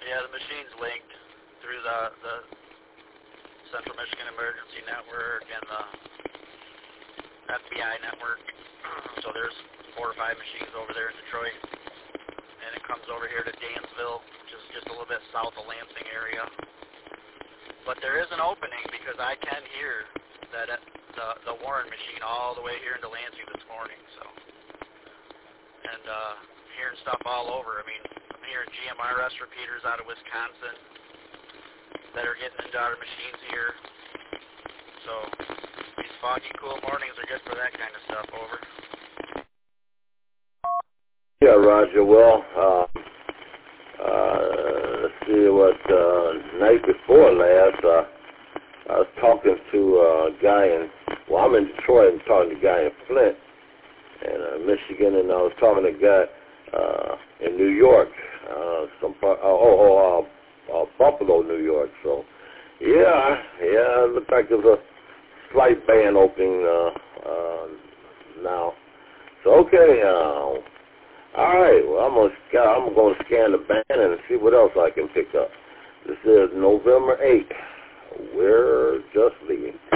Yeah, the machine's linked through the Central Michigan Emergency Network and the FBI network. So there's 4 or 5 machines over there in Detroit. And it comes over here to Dansville, which is just a little bit south of Lansing area. But there is an opening because I can hear that the Warren machine all the way here into Lansing this morning. So, and hearing stuff all over. I mean, I'm hearing GMRS repeaters out of Wisconsin that are getting into our machines here. So these foggy, cool mornings are good for that kind of stuff. Over. Yeah, Roger. Well, let's see what night before last, I was talking to a guy I'm in Detroit and talking to a guy in Flint and Michigan, and I was talking to a guy in New York, Buffalo, New York. So, yeah, it looks like there's a slight ban opening now. So, okay, all right, well, I'm going to scan the band and see what else I can pick up. This is November 8th. We're just leaving.